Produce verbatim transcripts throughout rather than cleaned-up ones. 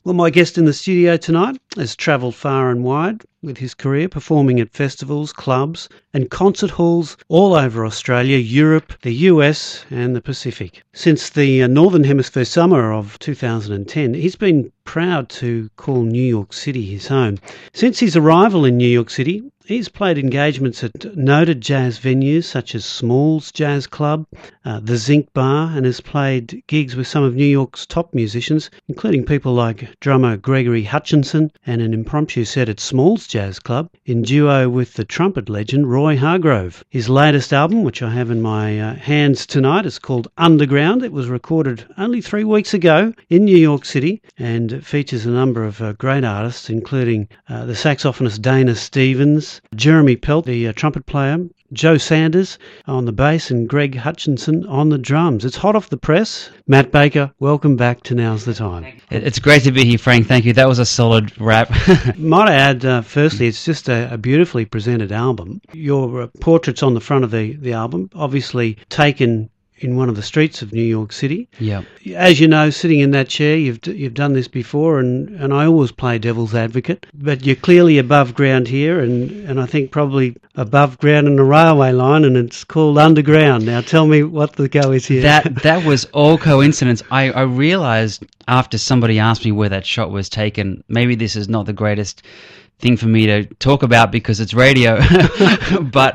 Well, my guest in the studio tonight has travelled far and wide with his career, performing at festivals, clubs and concert halls all over Australia, Europe, the U S and the Pacific. Since the uh, Northern Hemisphere summer of two thousand ten, he's been proud to call New York City his home. Since his arrival in New York City, he's played engagements at noted jazz venues such as Smalls Jazz Club, uh, the Zinc Bar, and has played gigs with some of New York's top musicians, including people like drummer Gregory Hutchinson, and an impromptu set at Smalls Jazz Club in duo with the trumpet legend Roy Hargrove. His latest album, which I have in my uh, hands tonight, is called Underground. It was recorded only three weeks ago in New York City, and it features a number of uh, great artists, including uh, the saxophonist Dana Stevens, Jeremy Pelt, the uh, trumpet player, Joe Sanders on the bass, and Greg Hutchinson on the drums. It's hot off the press. Matt Baker, welcome back to Now's the Time. It's great to be here, Frank. Thank you. That was a solid rap. Might I add, uh, firstly, it's just a, a beautifully presented album. Your uh, portrait's on the front of the, the album, obviously taken in one of the streets of New York City. Yeah. As you know, sitting in that chair, you've d- you've done this before, and, and I always play devil's advocate. But you're clearly above ground here, and, and I think probably above ground in the railway line, and it's called Underground. Now tell me what the go is here. That that was all coincidence. I, I realised after somebody asked me where that shot was taken, maybe this is not the greatest thing for me to talk about because it's radio, but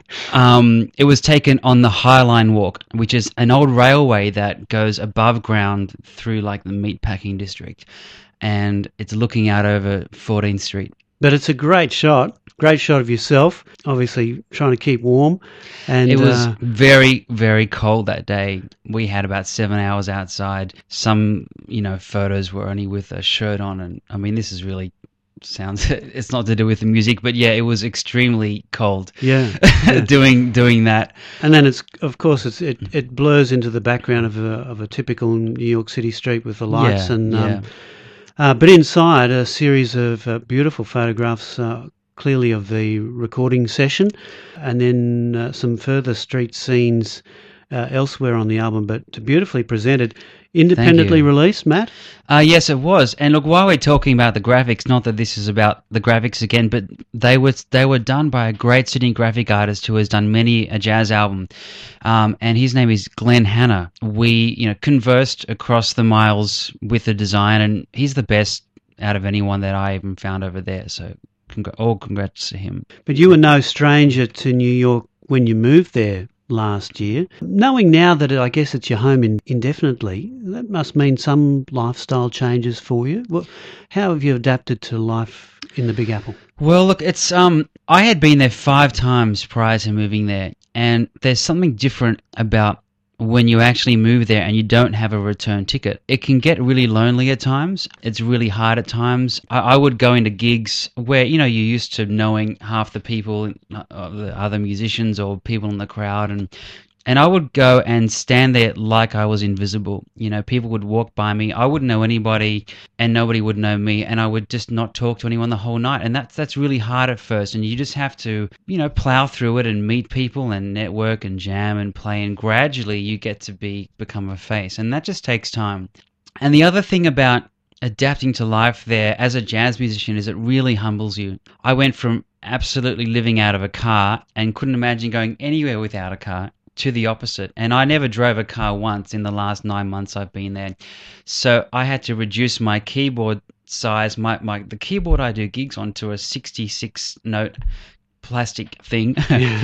um, it was taken on the Highline Walk, which is an old railway that goes above ground through like the meatpacking district, and it's looking out over fourteenth Street. But it's a great shot, great shot of yourself, obviously trying to keep warm. And it was uh, very, very cold that day. We had about seven hours outside. Some, you know, photos were only with a shirt on, and I mean, this is really sounds it's not to do with the music, but yeah, it was extremely cold. Yeah, yeah. doing doing that, and then it's of course it's it, it blurs into the background of a of a typical New York City street with the lights, yeah, and yeah. Um, uh, but inside a series of uh, beautiful photographs, uh, clearly of the recording session, and then uh, some further street scenes uh, elsewhere on the album, but beautifully presented. Independently released, Matt? Uh, yes, it was. And look, while we're talking about the graphics, not that this is about the graphics again, but they were they were done by a great Sydney graphic artist who has done many a jazz album, um, and his name is Glenn Hanna. We, you know, conversed across the miles with the design, and he's the best out of anyone that I even found over there. So, congr- all congrats to him. But you were no stranger to New York when you moved there last year. Knowing now that I guess it's your home in, indefinitely, that must mean some lifestyle changes for you. Well, how have you adapted to life in the Big Apple? Well, look, it's um, I had been there five times prior to moving there, and there's something different about when you actually move there and you don't have a return ticket. It can get really lonely at times. It's really hard at times. I, I would go into gigs where, you know, you're used to knowing half the people, uh, the other musicians or people in the crowd, and and I would go and stand there like I was invisible. You know, people would walk by me. I wouldn't know anybody and nobody would know me, and I would just not talk to anyone the whole night. And that's, that's really hard at first, and you just have to, you know, plow through it and meet people and network and jam and play, and gradually you get to be become a face, and that just takes time. And the other thing about adapting to life there as a jazz musician is it really humbles you. I went from absolutely living out of a car and couldn't imagine going anywhere without a car to the opposite. And I never drove a car once in the last nine months I've been there. So I had to reduce my keyboard size, my, my the keyboard I do gigs on, to a sixty-six note plastic thing,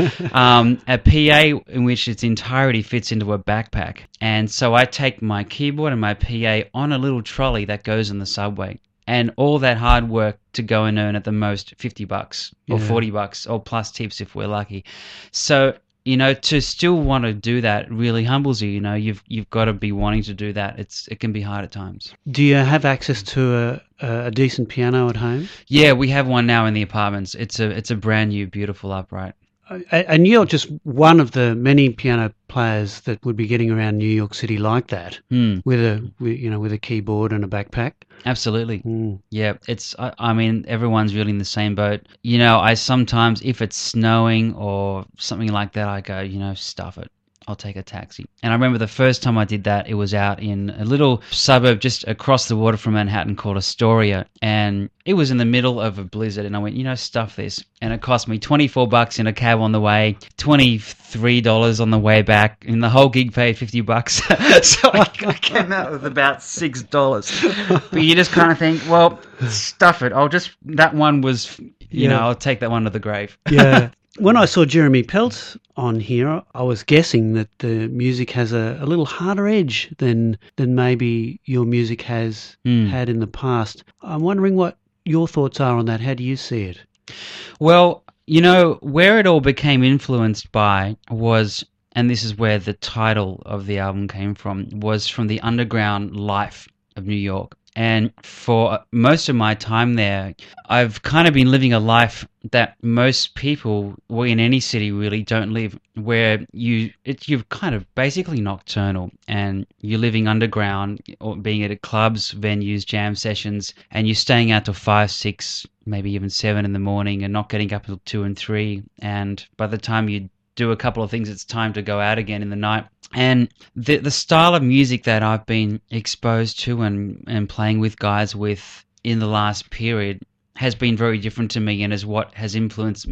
um, a P A in which its entirety fits into a backpack. And so I take my keyboard and my P A on a little trolley that goes in the subway. And all that hard work to go and earn at the most fifty bucks or yeah. forty bucks or plus tips if we're lucky. So, you know, to still want to do that really humbles you. You know, you've you've got to be wanting to do that. It's it can be hard at times. Do you have access to a, a decent piano at home? Yeah, we have one now in the apartments. It's a it's a brand new, beautiful upright. And you're just one of the many piano players that would be getting around New York City like that, mm. with a with, you know with a keyboard and a backpack. Absolutely. Mm. Yeah, it's. I, I mean, everyone's really in the same boat. You know, I sometimes, if it's snowing or something like that, I go, you know, stuff it. I'll take a taxi. And I remember the first time I did that, it was out in a little suburb just across the water from Manhattan called Astoria. And it was in the middle of a blizzard. And I went, you know, stuff this. And it cost me twenty-four bucks in a cab on the way, twenty-three dollars on the way back. And the whole gig paid fifty bucks. So I, I came out with about six dollars. But you just kind of think, well, stuff it. I'll just, that one was, you Yeah. know, I'll take that one to the grave. Yeah. When I saw Jeremy Pelt on here, I was guessing that the music has a, a little harder edge than than maybe your music has Mm. had in the past. I'm wondering what your thoughts are on that. How do you see it? Well, you know, where it all became influenced by was, and this is where the title of the album came from, was from the underground life of New York. And for most of my time there, I've kind of been living a life that most people, well, in any city really, don't live, where you it, you're kind of basically nocturnal and you're living underground, or being at clubs, venues, jam sessions, and you're staying out till five, six, maybe even seven in the morning and not getting up until two and three. And by the time you do a couple of things, it's time to go out again in the night. And the the style of music that I've been exposed to and, and playing with guys with in the last period has been very different to me, and is what has influenced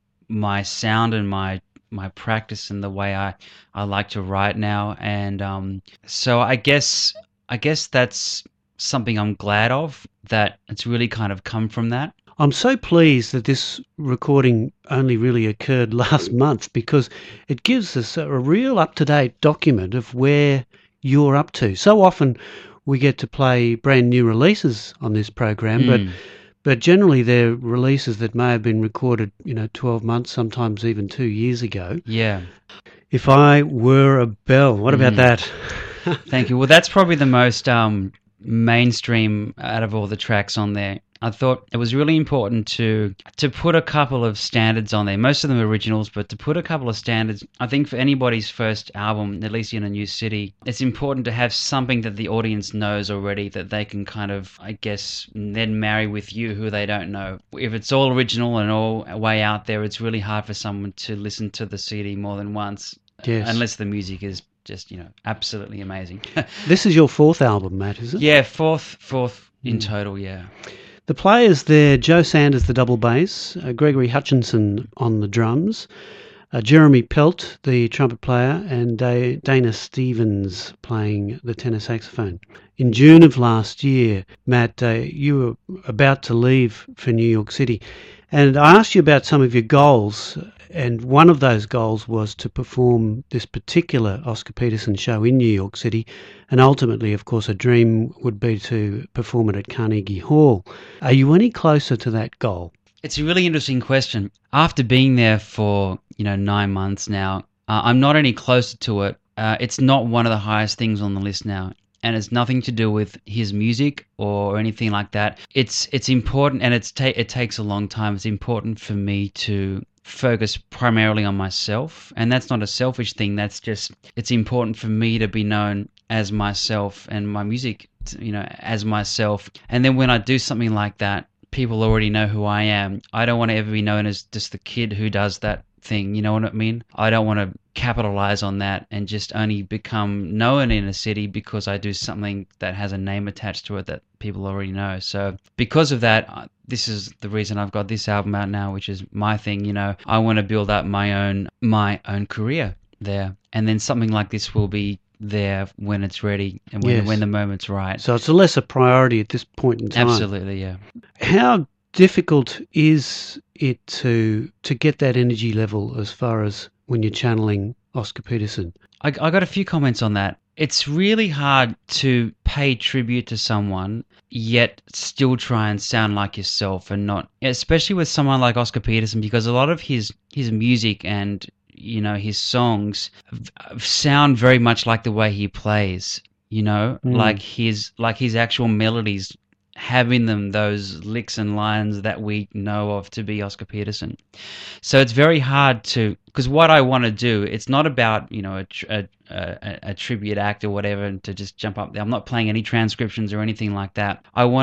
my sound and my my practice and the way I, I like to write now. And um, so I guess I guess that's something I'm glad of, that it's really kind of come from that. I'm so pleased that this recording only really occurred last month, because it gives us a real up-to-date document of where you're up to. So often we get to play brand new releases on this program, Mm. but but generally they're releases that may have been recorded, you know, twelve months, sometimes even two years ago. Yeah. If I Were a Bell, what about Mm. that? Thank you. Well, that's probably the most um, mainstream out of all the tracks on there. I thought it was really important to to put a couple of standards on there. Most of them are originals, but to put a couple of standards. I think for anybody's first album, at least in a new city, it's important to have something that the audience knows already, that they can kind of, I guess, then marry with you who they don't know. If it's all original and all way out there, it's really hard for someone to listen to the C D more than once, Yes. unless the music is just, you know, absolutely amazing. This is your fourth album, Matt, is it? Yeah, fourth, fourth in total, yeah. The players there: Joe Sanders, the double bass, uh, Gregory Hutchinson on the drums, uh, Jeremy Pelt, the trumpet player, and Da- Dana Stevens playing the tenor saxophone. In June of last year, Matt, uh, you were about to leave for New York City, and I asked you about some of your goals, and one of those goals was to perform this particular Oscar Peterson show in New York City, and ultimately, of course, a dream would be to perform it at Carnegie Hall. Are you any closer to that goal? It's a really interesting question. After being there for, you know, nine months now, uh, I'm not any closer to it. Uh, it's not one of the highest things on the list now. And it's nothing to do with his music or anything like that. It's it's important, and it's ta- it takes a long time. It's important for me to focus primarily on myself, and that's not a selfish thing. That's just, it's important for me to be known as myself, and my music, you know, as myself. And then when I do something like that, people already know who I am. I don't want to ever be known as just the kid who does that thing, you know what I mean? I don't want to capitalize on that and just only become known in a city because I do something that has a name attached to it that people already know. So because of that, this is the reason I've got this album out now, which is my thing. You know, I want to build up my own my own career there, and then something like this will be there when it's ready and when, Yes. when the moment's right. So it's a lesser priority at this point in time. Absolutely, yeah. How difficult is it to to get that energy level as far as when you're channeling Oscar Peterson? I, I got a few comments on that. It's really hard to pay tribute to someone yet still try and sound like yourself, and not, especially with someone like Oscar Peterson, because a lot of his his music and, you know, his songs v- sound very much like the way he plays, you know, Mm. like his like his actual melodies have in them those licks and lines that we know of to be Oscar Peterson. So it's very hard to, because what I want to do, it's not about, you know, a, tr- a, a, a tribute act or whatever, and to just jump up there. I'm not playing any transcriptions or anything like that. I want to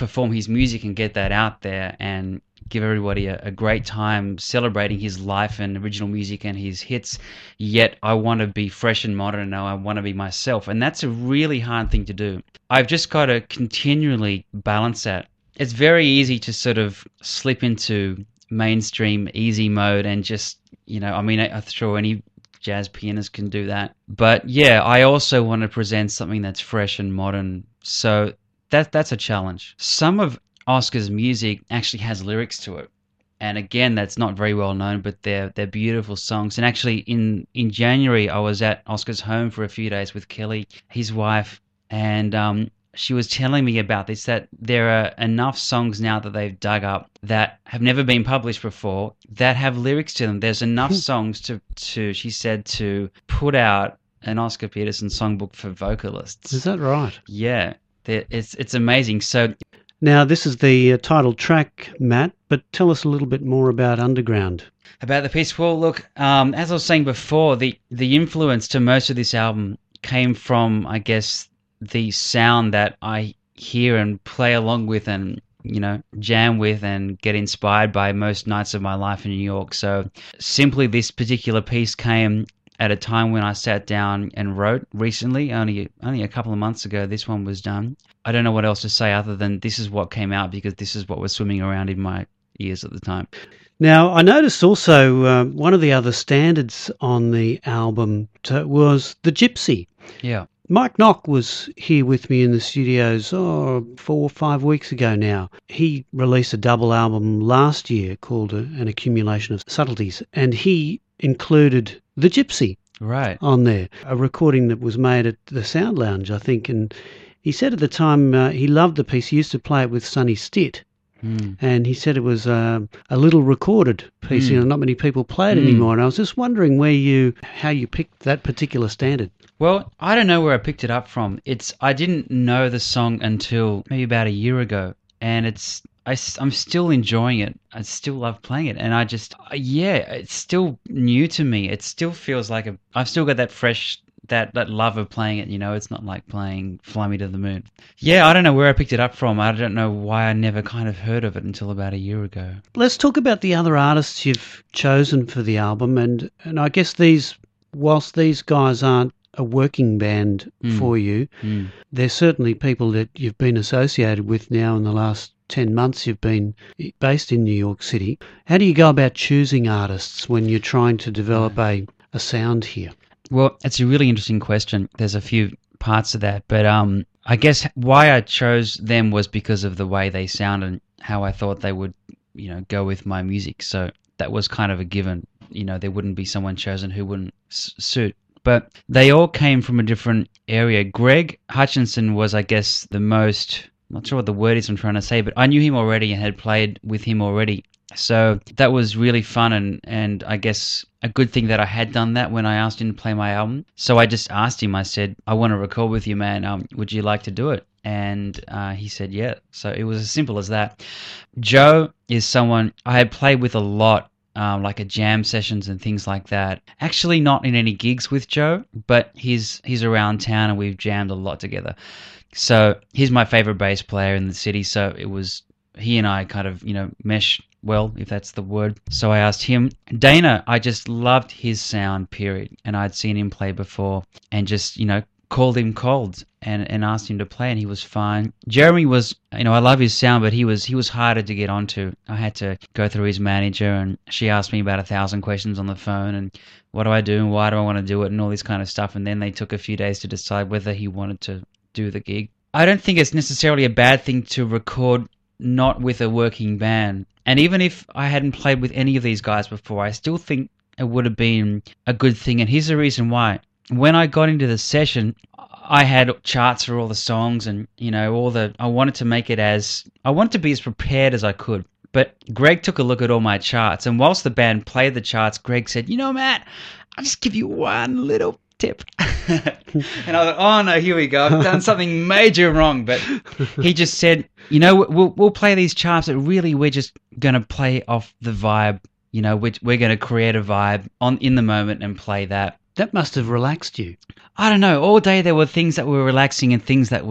perform his music and get that out there and give everybody a, a great time celebrating his life and original music and his hits, yet I want to be fresh and modern and I want to be myself. And that's a really hard thing to do. I've just got to continually balance that. It's very easy to sort of slip into mainstream easy mode and just, you know, I mean, I'm sure any jazz pianist can do that. But yeah, I also want to present something that's fresh and modern. So that that's a challenge. Some of Oscar's music actually has lyrics to it, and again, that's not very well known, but they're they're beautiful songs. And actually, in in January, I was at Oscar's home for a few days with Kelly, his wife, and um, she was telling me about this, that there are enough songs now that they've dug up that have never been published before that have lyrics to them. There's enough songs to to she said to put out an Oscar Peterson songbook for vocalists. Is that right? Yeah, it's it's amazing. So. Now, this is the uh, title track, Matt, but tell us a little bit more about Underground. About the piece? Well, look, um, as I was saying before, the, the influence to most of this album came from, I guess, the sound that I hear and play along with and, you know, jam with and get inspired by most nights of my life in New York. So simply this particular piece came at a time when I sat down and wrote recently, only only a couple of months ago. This one was done. I don't know what else to say other than this is what came out because this is what was swimming around in my ears at the time. Now, I noticed also uh, one of the other standards on the album t- was the Gypsy. Yeah. Mike Nock was here with me in the studios oh, four or five weeks ago now. He released a double album last year called a, An Accumulation of Subtleties, and he included the Gypsy right on there, a recording that was made at the Sound Lounge, I think. And he said at the time uh, he loved the piece. He used to play it with Sonny Stitt. Mm. And he said it was uh, a little recorded piece. Mm. You know, not many people play it mm. anymore. And I was just wondering where you, how you picked that particular standard. Well, I don't know where I picked it up from. It's I didn't know the song until maybe about a year ago, and it's I, I'm still enjoying it. I still love playing it, and I just yeah, it's still new to me. It still feels like a I've still got that fresh. That, that love of playing it, you know, it's not like playing Fly Me to the Moon. Yeah, I don't know where I picked it up from. I don't know why I never kind of heard of it until about a year ago. Let's talk about the other artists you've chosen for the album. And, and I guess these, whilst these guys aren't a working band mm. for you, mm. they're certainly people that you've been associated with now in the last ten months. You've been based in New York City. How do you go about choosing artists when you're trying to develop a, a sound here? Well, it's a really interesting question. There's a few parts of that, but um, I guess why I chose them was because of the way they sound and how I thought they would, you know, go with my music. So that was kind of a given. You know, there wouldn't be someone chosen who wouldn't s- suit. But they all came from a different area. Greg Hutchinson was, I guess, the most, I'm not sure what the word is I'm trying to say, but I knew him already and had played with him already. So that was really fun and, and I guess a good thing that I had done that when I asked him to play my album. So I just asked him, I said, I want to record with you, man. Um, would you like to do it? And uh, he said, yeah. So it was as simple as that. Joe is someone I had played with a lot, um, like at jam sessions and things like that. Actually not in any gigs with Joe, but he's he's around town and we've jammed a lot together. So he's my favorite bass player in the city. So it was, he and I kind of, you know, mesh well, if that's the word. So I asked him. Dana, I just loved his sound, period. And I'd seen him play before and just, you know, called him cold and, and asked him to play and he was fine. Jeremy was, you know, I love his sound, but he was he was harder to get onto. I had to go through his manager and she asked me about a thousand questions on the phone and what do I do and why do I want to do it and all this kind of stuff. And then they took a few days to decide whether he wanted to do the gig. I don't think it's necessarily a bad thing to record not with a working band. And even if I hadn't played with any of these guys before, I still think it would have been a good thing. And here's the reason why. When I got into the session, I had charts for all the songs and, you know, all the, I wanted to make it as, I wanted to be as prepared as I could. But Greg took a look at all my charts. And whilst the band played the charts, Greg said, you know, Matt, I'll just give you one little tip. And I thought, oh no, here we go. I've done something major wrong. But he just said, you know, we'll we'll play these charts, but really we're just going to play off the vibe. You know, we're, we're going to create a vibe on in the moment and play that. That must have relaxed you. I don't know. All day there were things that were relaxing and things that were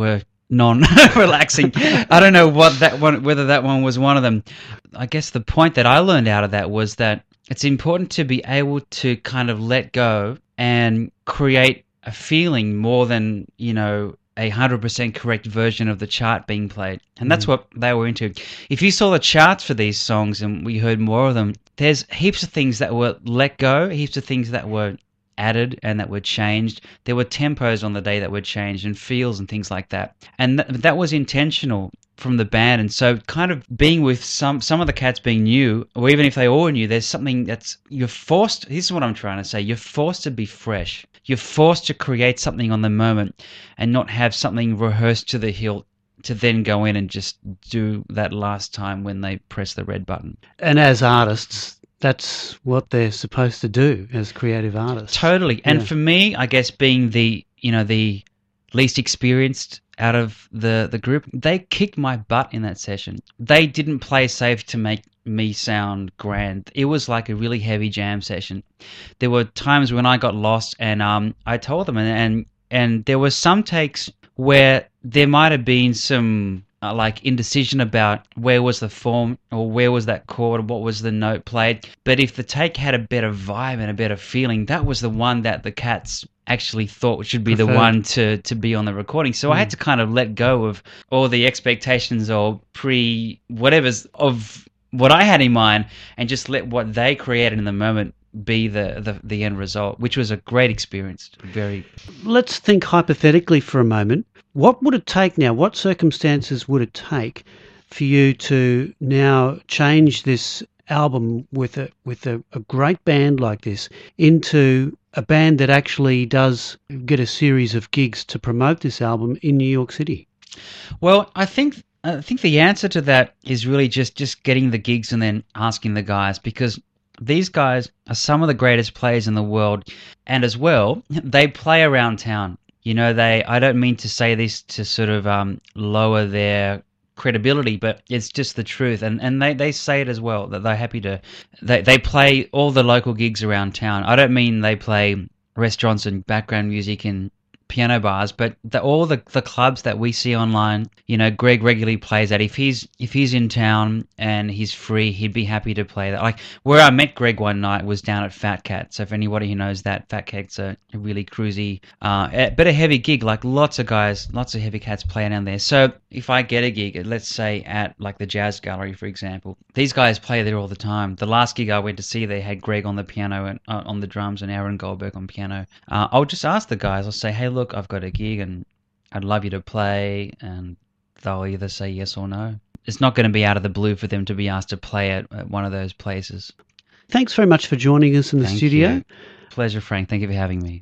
non-relaxing. I don't know what that one, whether that one was one of them. I guess the point that I learned out of that was that it's important to be able to kind of let go and create a feeling more than, you know, a one hundred percent correct version of the chart being played. And that's mm. what they were into. If you saw the charts for these songs and we heard more of them, there's heaps of things that were let go, heaps of things that were added and that were changed. There were tempos on the day that were changed and feels and things like that. And th- that was intentional from the band. And so kind of being with some some of the cats being new, or even if they all knew, there's something that's, you're forced, this is what I'm trying to say, you're forced to be fresh. You're forced to create something on the moment and not have something rehearsed to the hilt to then go in and just do that last time when they press the red button. And as artists, that's what they're supposed to do as creative artists. Totally. And yeah. for me, I guess being the, you know, the least experienced out of the, the group, they kicked my butt in that session. They didn't play safe to make me sound grand. It was like a really heavy jam session. There were times when I got lost and um, I told them, and, and, and there were some takes where there might have been some Uh, like indecision about where was the form or where was that chord or what was the note played. But if the take had a better vibe and a better feeling, that was the one that the cats actually thought should be Preferred. the one to, to be on the recording. So mm. I had to kind of let go of all the expectations or pre whatever's of what I had in mind and just let what they created in the moment be the, the, the end result, which was a great experience. Very. Let's think hypothetically for a moment. What would it take now? What circumstances would it take for you to now change this album with a with a, a great band like this into a band that actually does get a series of gigs to promote this album in New York City? Well, I think I think the answer to that is really just, just getting the gigs and then asking the guys, because these guys are some of the greatest players in the world, and as well, they play around town. You know, they, I don't mean to say this to sort of um, lower their credibility, but it's just the truth. And and they, they say it as well, that they're happy to, they, they play all the local gigs around town. I don't mean they play restaurants and background music and piano bars, but the, all the, the clubs that we see online, you know, Greg regularly plays at. If he's if he's in town and he's free, he'd be happy to play that. Like where I met Greg one night was down at Fat Cat. So for anybody who knows that, Fat Cat's a, a really cruisy, uh, but a heavy gig. Like lots of guys, lots of heavy cats play down there. So if I get a gig, let's say at like the Jazz Gallery, for example, these guys play there all the time. The last gig I went to see, they had Greg on the piano and uh, on the drums and Aaron Goldberg on piano. Uh, I'll just ask the guys. I'll say, hey, look. Look, I've got a gig and I'd love you to play, and they'll either say yes or no. It's not going to be out of the blue for them to be asked to play at, at one of those places. Thanks very much for joining us in the Thank studio. You. Pleasure, Frank. Thank you for having me.